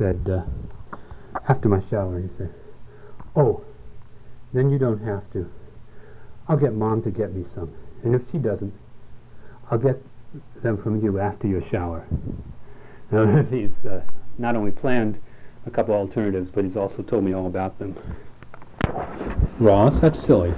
said, after my shower, he said, "Oh, then you don't have to. I'll get Mom to get me some. And if she doesn't, I'll get them from you after your shower." Now, he's not only planned a couple alternatives, but he's also told me all about them. Ross, that's silly.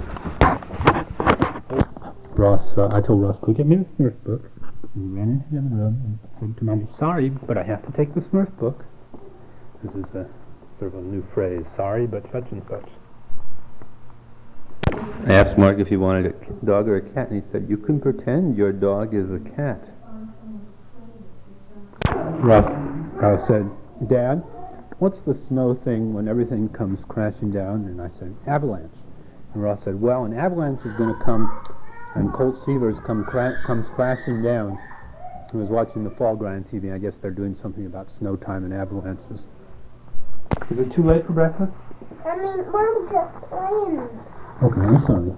Ross, I told Ross, "Go get me the Smurf book." He ran into the other room and said to Mom, "Sorry, but I have to take the Smurf book." This is a sort of a new phrase. Sorry, but such and such. I asked Mark if he wanted a dog or a cat, and he said, "You can pretend your dog is a cat." Ross said, "Dad, what's the snow thing when everything comes crashing down?" And I said, "Avalanche." And Ross said, "Well, an avalanche is going to come, and Colt Seavers comes crashing down." He was watching the fall grind on TV. I guess they're doing something about snow time and avalanches. Is it too late for breakfast? I mean, Mom just playing. Okay, I'm sorry.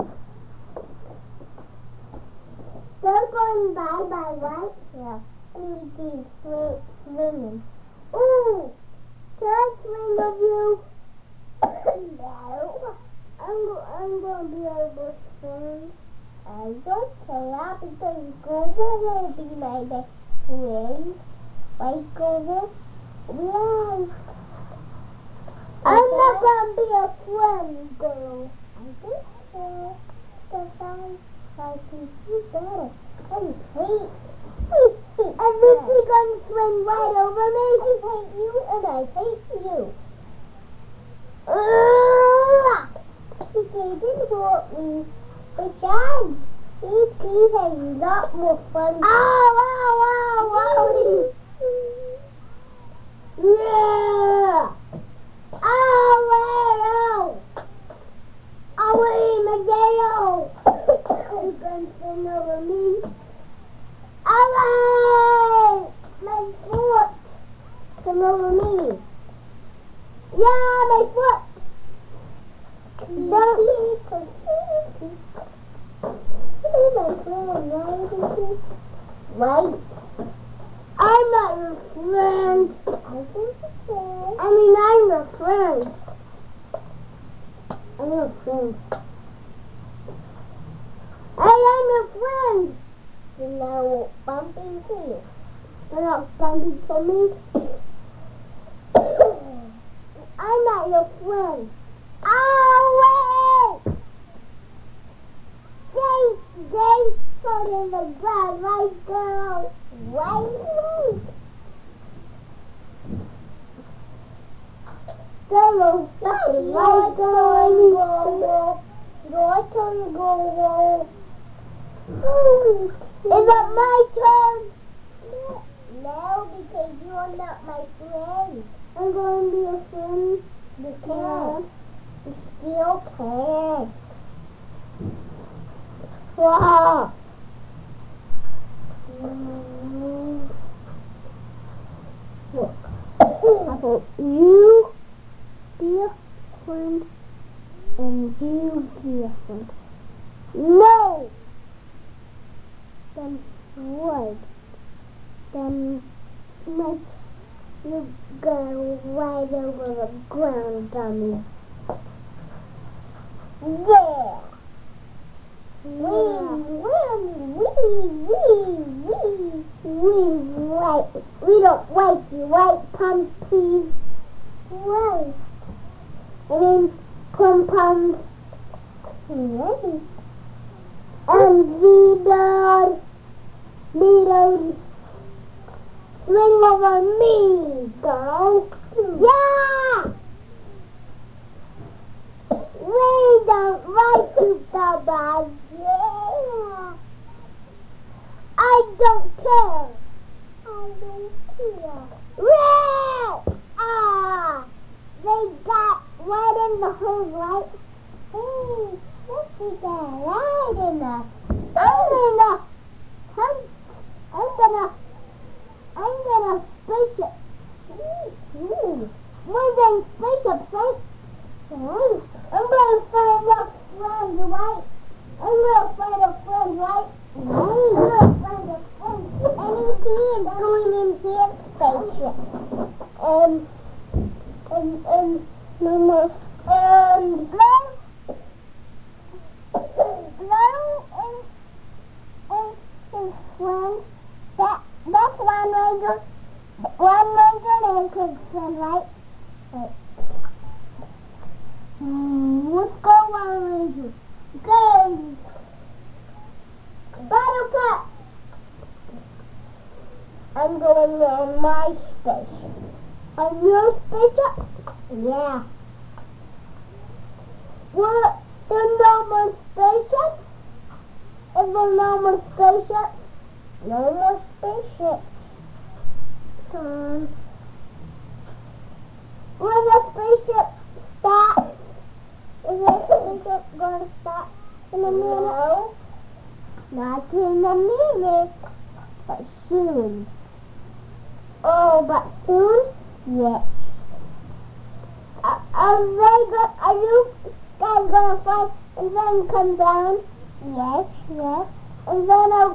They're going bye-bye, right? Yeah. Me do swimming. Ooh! Can I swing with you? No. I'm going to be able to swim. I don't care because Grover will be my best friend. Right, Grover? Yes. I'm not going to be a friend, girl. I don't care. Because I can do better. I hate. And this is going to swim right over me. I hate you and I hate you. He didn't want me. Besides, these teeth are a lot more fun. Ow! Yeah! Ow! Ow! He's going to spin over me. Ow! My foot! Come over me. Yeah, my foot! Right? I'm not your friend. I'm your friend. I'm your friend. Hey, I'm your friend. You're now bumping to you. You're not bumping to me. I'm not your friend. Oh, wait! They put in the ground, right, girl? Right? Girl, right, girl? Your turn, girl. Is it my turn? No, because you are not my friend. I'm going to be a friend. You can't. You still can't. Wow. Look. I thought you be a friend and you be a friend. No! Then what? Then you're gonna ride over the ground, dummy. Yeah! We don't like you, right, Pumpkin? Right. And then Pum-Pums. Ready. And Vito, swing over me, girl. Yeah! We don't like you, Baba. Yeah. I don't care. I don't care. Well, they got right in the hole, right? Hey, let's get right in the. I'm gonna space it. More than space it, right? I'm gonna find a friend, right? I'm gonna find a friend, right? I'm gonna find a friend. And he is going into his spaceship. Blue and friends. That's one Ranger. One Ranger and his friend, right? Wait. Let's go One Ranger. Go. Buttercup. I'm going on my spaceship. On your spaceship? Yeah. What? The normal spaceship? Is there normal spaceship? No more spaceships. When the spaceship stops, is the spaceship going to stop in a minute? No. Not in a minute, but soon. Oh, but soon? Yes. Are you guys gonna fight and then come down? Yes, yes. And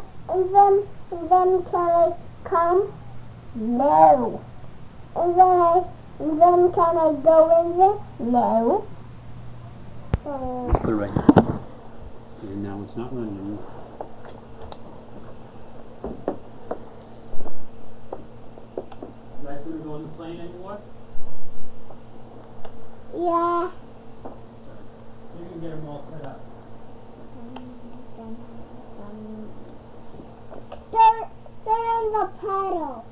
then can I come? No. And then can I go in there? No. It's the right. And now it's not running. You guys gonna go on the plane anymore? Yeah. You can get them all set up. They're in the puddle.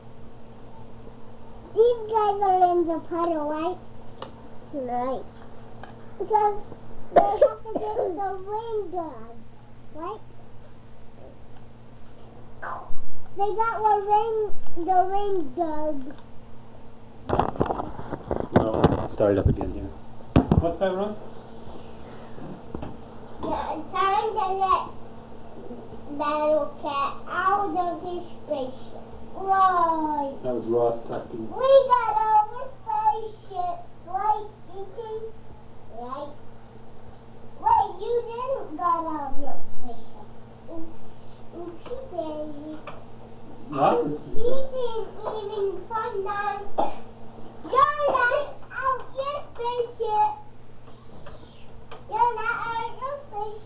These guys are in the puddle, right? Right. Because they're the rain dogs, right? They got the rain dogs. No, start it up again here. What's that, Ron? Yeah, it's time to let Battle Cat out of the spaceship. Right. That was Ross talking. We got our spaceship, right, E.T.? Right. Wait, you didn't got out of your spaceship. Oopsie baby. Ross He didn't even find out. You're not out your spaceship. You're not out your spaceship.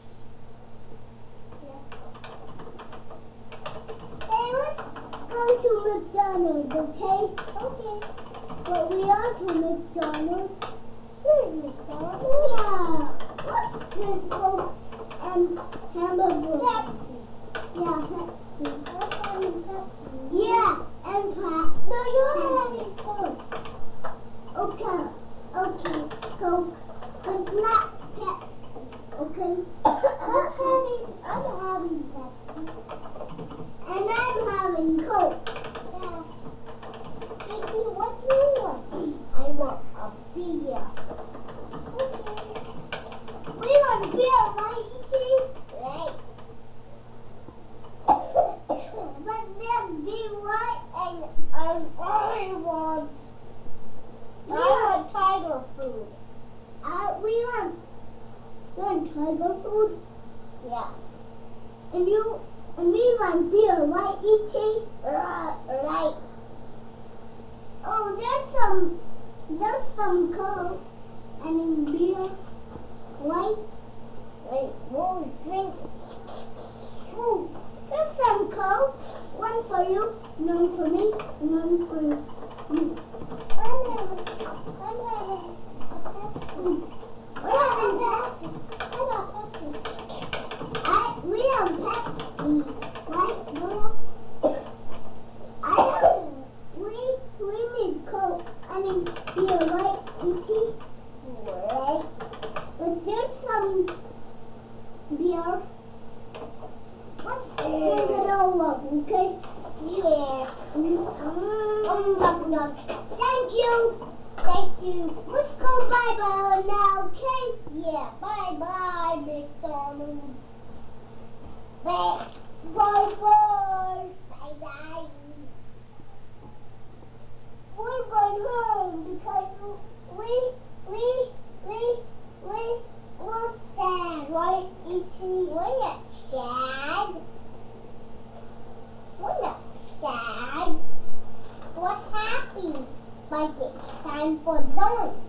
Hey, let's go to McDonald's, okay? Okay. But we are to McDonald's. Here's McDonald's. Yeah. Let's just go and hamburger. Pepsi. Yeah, Pepsi. Let's have Pepsi. Yeah, and Pepsi. No, you're having Coke. Okay. Okay. Coke. But not Pepsi. Okay? I'm having Pepsi. And I'm having Coke. Yeah. Kiki, what do you want? I want a beer. Okay. We want beer, right, Kiki? Right. But there's beer, right? And I want tiger food. We want tiger food? Yeah. And we want beer, right, E.T.? Right. Oh, there's some Coke. I mean beer, right? Wait, we'll drink. Oh, there's some Coke. One for you, none for me, none for you. I'm having a Pepsi. We're having Pepsi. I got Pepsi. We have Pepsi, right, girl? We need Coke. I mean beer, right, E.T.? Right. But there's some beer. Let's drink it all up, okay? Yeah. Thank you. Thank you. Let's go bye-bye now, okay? Yeah, bye-bye, McDonald's. Bye-bye. Bye-bye. We're going home because we're sad, right, E.T.? We're not sad. We're not sad. We're happy. like it's time for lunch.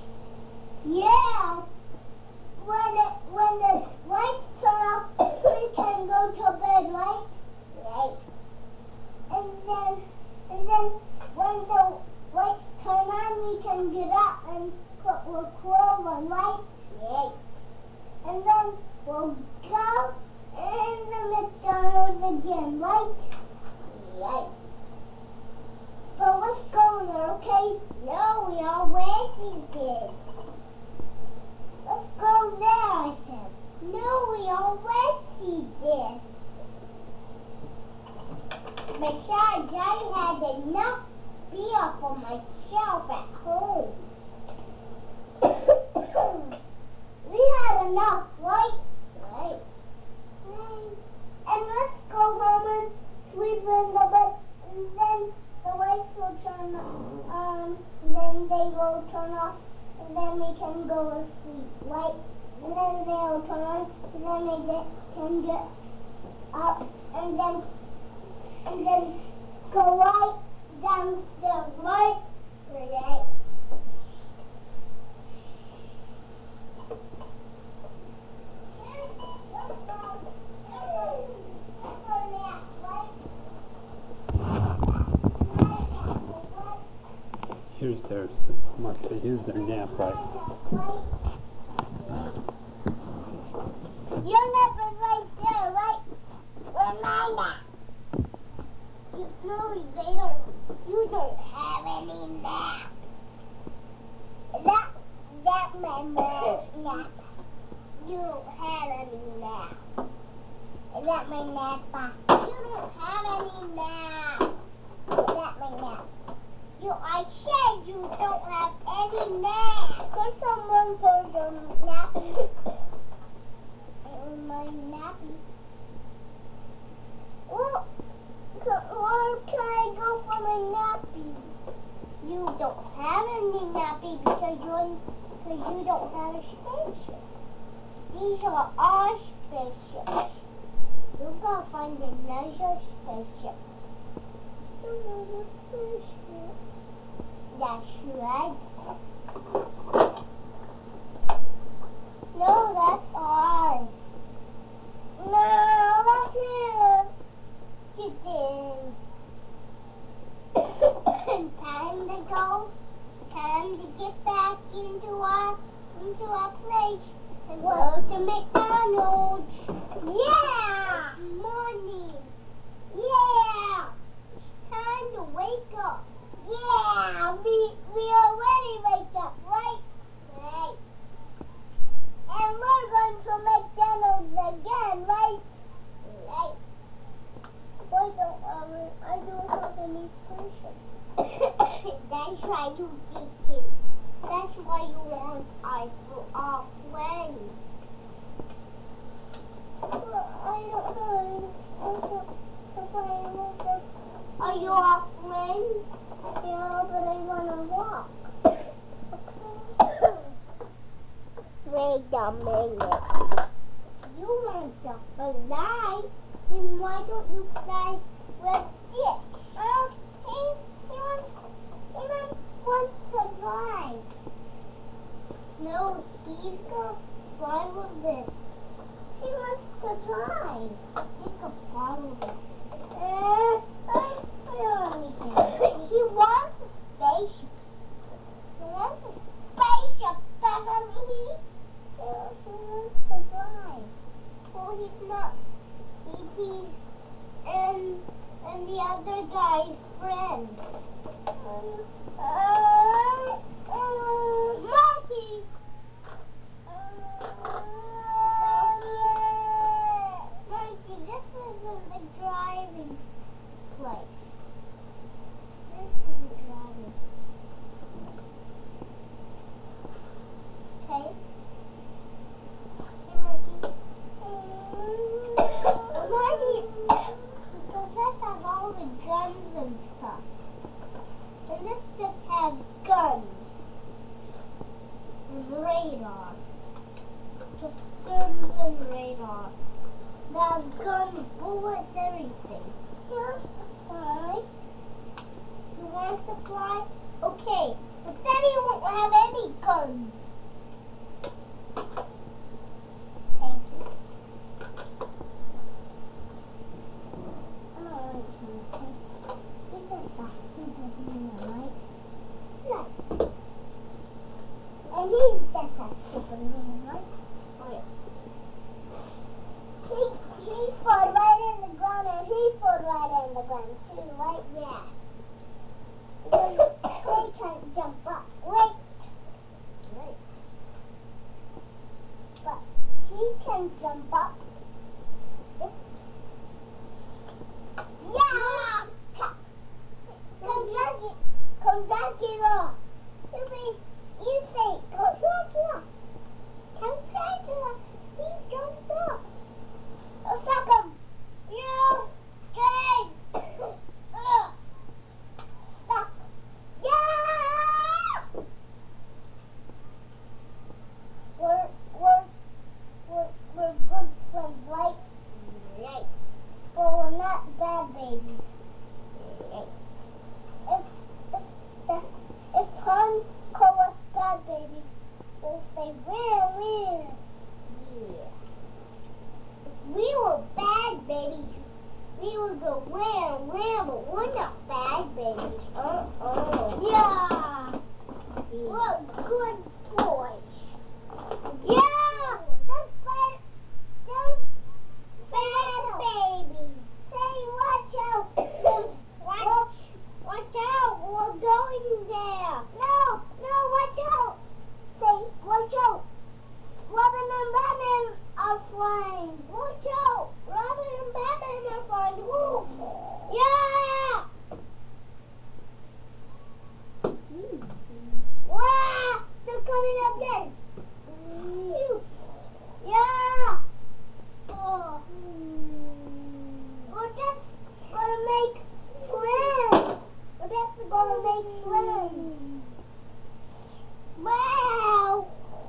Yeah. When the lights turn off, we can go to bed, right? Right. And then when the lights turn on, we can get up and put our clothes on, right? Right. And then we'll go in the McDonald's again, right? Right. So let's go there, okay? No, we already did. Let's go there, I said. No, we already did. Besides, I had enough beer for myself at home. We had enough, right? Right. And let's go home and sleep in the bed, and then the lights will turn on, then they will turn off, and then we can go to sleep, right? And then they'll turn on, and then we can get up, and then go right downstairs, right? Right. Here's their, Martha, here's their nap, right? Your nap is right there, right? Where's my nap? You don't have any nap. That's my mom's nap. You don't have any nap. Is that my nap? You don't have any nap. Is that my nap? I said you don't have any nap. Could someone put your nappy? My nappy. Well, where can I go for my nappy? You don't have any nappy because you don't have a spaceship. These are our spaceships. You gotta find another spaceship. Another spaceship. That's right. No, that's ours. No, that's his. Get in. Time to go. Time to get back into our place and go to McDonald's. Yeah! Morning. Yeah! It's time to wake up. Yeah! We already wake up, right? Right. And we're going to McDonald's again, right? Right. I don't have any patience. That's why you did it. That's why you want our friends. I don't know. Are you our friend? Yeah, but I want to walk. Wait a minute. You want to fly? Then why don't you fly with this? He wants to fly. No, he's going to fly with this. He wants to fly. He can follow this. He wants a spaceship. He wants a spaceship, doesn't he? Yeah, he wants to fly. Well, he's not. E.T. and the other guy's friend. Marky! Marky, this isn't the driving place. This is the driving. Okay? Hey, Marky. Marky, the princess has all the guns and stuff. And this just has guns. Radar. Just guns and radar. There's guns, bullets, everything. He wants to fly. He wants to fly? Okay. don't have any guns. Thank you. Oh, it's a Superman, right? Right. And he's just a Superman, right? Oh, yeah. He fought right in the ground, and he fought right in the ground too, right? Yeah. Because they can't jump up, right? Right. But he can jump up. Yeah! Come back it off. You say, come back it off. Come back it off. He jumped up. Oh, suck him. You can. Stop. Yeah! We're good friends, right? Right. But we're not bad babies. Right. If Han call us bad babies, we'll say we're. Yeah. If we were bad babies, we would go where, but we're not bad babies. Yeah. We're good boys. Yeah. That's bad. That's bad babies. Say watch out. Watch out. We're going there. No, watch out. Say watch out. Robin and Batman are flying. Watch out. Robin and Batman are flying. Woo. Yeah. Wow. They're coming up there. Yeah. Oh. We're just gonna make friends. We're just gonna make friends. Wow.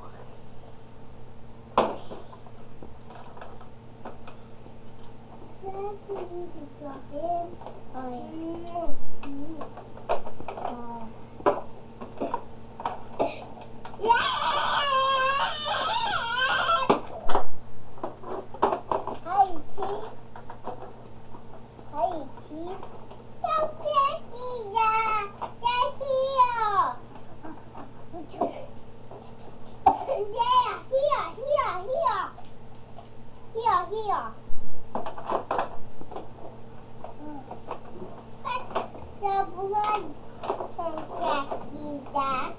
Here. The blood from Jackie, Dad.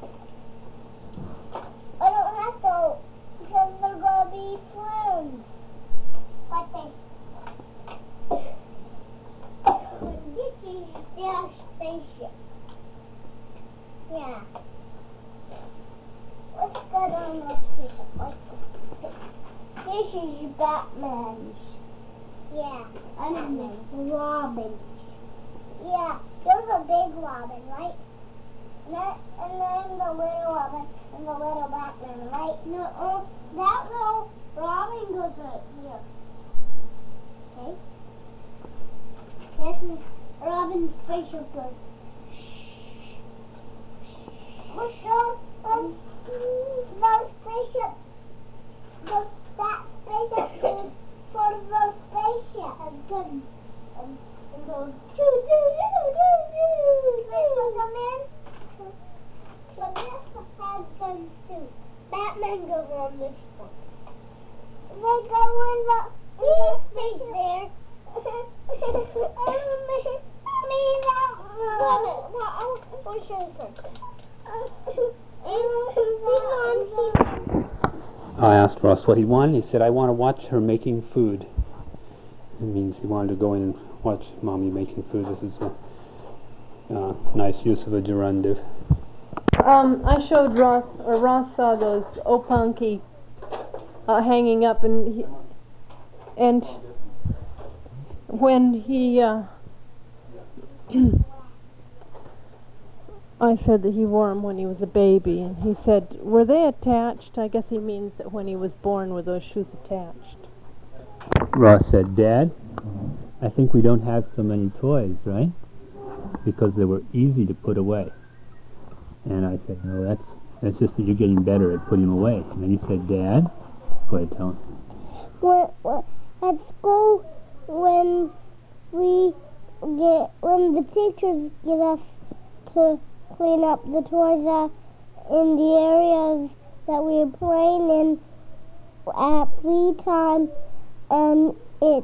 I don't have to, because they're gonna be friends. But this is their spaceship. Yeah. Let's get on the spaceship. This is Batman's. Yeah. And then Robin's. Yeah, there's a big Robin, right? And then the little Robin and the little Batman, right? No, that little Robin goes right here. Okay? This is Robin's spaceship goes. So, the spaceship, that spaceship is for the spaceship. And goes come in. So this has guns too. Batman goes on this one. They go in the space there. I want to show you something. I asked Ross what he wanted. He said, I want to watch her making food. It means he wanted to go in and watch Mommy making food. This is a nice use of a gerundive. I showed Ross, or Ross saw those Opunky hanging up, and when he I said that he wore them when he was a baby, and he said, were they attached? I guess he means that when he was born were those shoes attached. Ross said, Dad, I think we don't have so many toys, right? Because they were easy to put away. And I said, no, It's just that you're getting better at putting them away. And then he said, Dad, go ahead, tell him. At school, when the teachers get us to clean up the toys in the areas that we are playing in at free time, and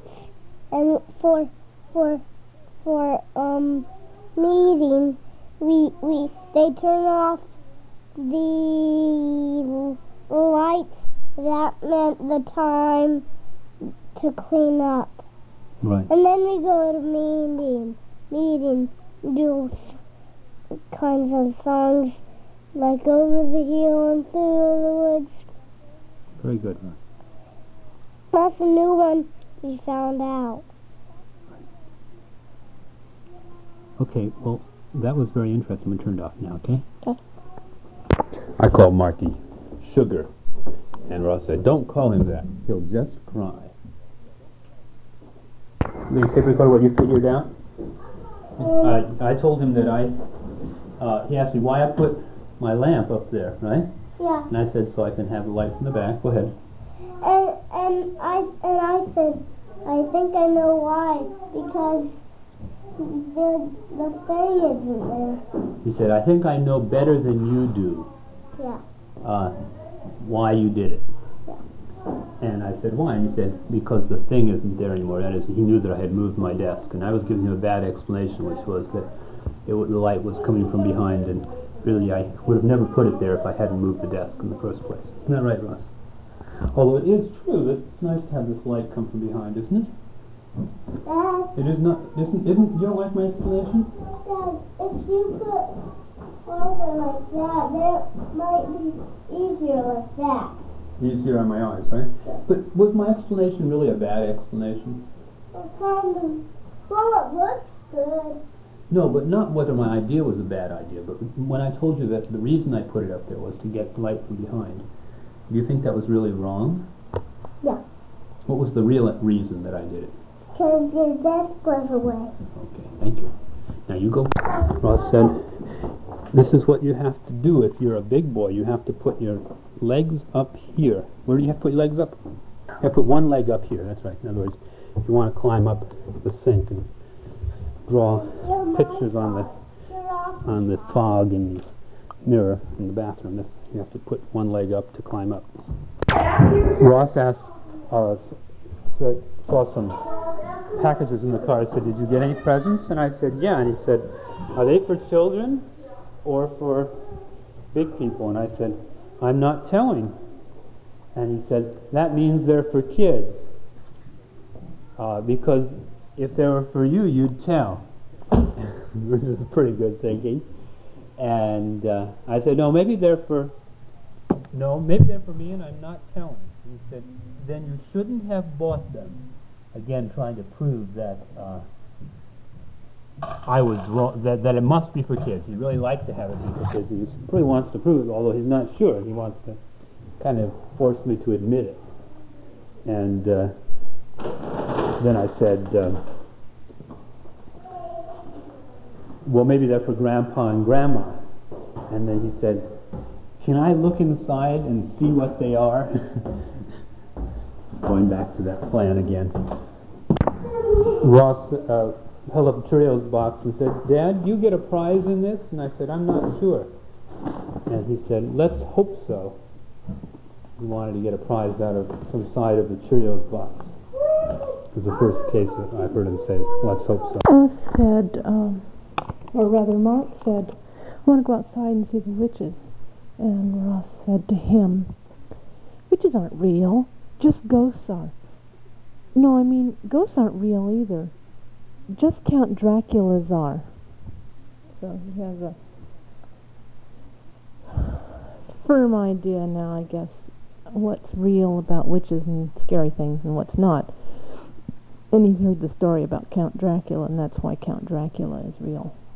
for meeting, they turn off the lights. That meant the time to clean up. Right. And then we go to meeting, do kinds of songs like Over the Hill and Through the Woods. Very good, Ross. That's a new one we found out. Okay, well, that was very interesting. We turned off now, okay? Okay. I called Marky Sugar, and Ross said, "Don't call him that. He'll just cry." Did you tape recorder what you figured out? I told him that he asked me why I put my lamp up there, right? Yeah. And I said so I can have the lights in the back. Go ahead. And I said, I think I know why, because the thing isn't there. He said, I think I know better than you do Yeah. why you did it. Yeah. And I said, why? And he said, because the thing isn't there anymore. That is, he knew that I had moved my desk. And I was giving him a bad explanation, which was that the light was coming from behind, and really I would have never put it there if I hadn't moved the desk in the first place. Isn't that right, Ross? Although it is true that it's nice to have this light come from behind, isn't it? Dad, It is not, isn't, you don't like my explanation? Dad, if you put closer like that, that might be easier like that. Easier on my eyes, right? But was my explanation really a bad explanation? Well, it looks good. No, but not whether my idea was a bad idea, but when I told you that the reason I put it up there was to get light from behind, do you think that was really wrong? Yeah. What was the real reason that I did it? Because your desk was away. Okay, thank you. Now you go. Ross said, this is what you have to do if you're a big boy. You have to put your legs up here. Where do you have to put your legs up? You have to put one leg up here, that's right. In other words, if you want to climb up the sink and draw pictures on the fog in the mirror in the bathroom, you have to put one leg up to climb up. Ross asked, saw some packages in the car. He said, did you get any presents? And I said, yeah. And he said, are they for children or for big people? And I said, I'm not telling. And he said, that means they're for kids. Because if they were for you, you'd tell. Which is pretty good thinking. And I said, no, maybe they're for me and I'm not telling. And he said, then you shouldn't have bought them. Again, trying to prove that I was wrong, that it must be for kids. He really liked to have it be for kids. He really wants to prove it, although he's not sure. He wants to kind of force me to admit it. And then I said, well, maybe they're for Grandpa and Grandma. And then he said, can I look inside and see what they are? Going back to that plan again. Ross held up a Cheerios box and said, Dad, do you get a prize in this? And I said, I'm not sure. And he said, let's hope so. He wanted to get a prize out of some side of the Cheerios box. It was the first case that I've heard him say, let's hope so. Ross said, or rather Mark said, I want to go outside and see the witches. And Ross said to him, witches aren't real, just ghosts are. No, I mean, ghosts aren't real either. Just Count Dracula's are. So he has a firm idea now, I guess, what's real about witches and scary things and what's not. And he's heard the story about Count Dracula, and that's why Count Dracula is real.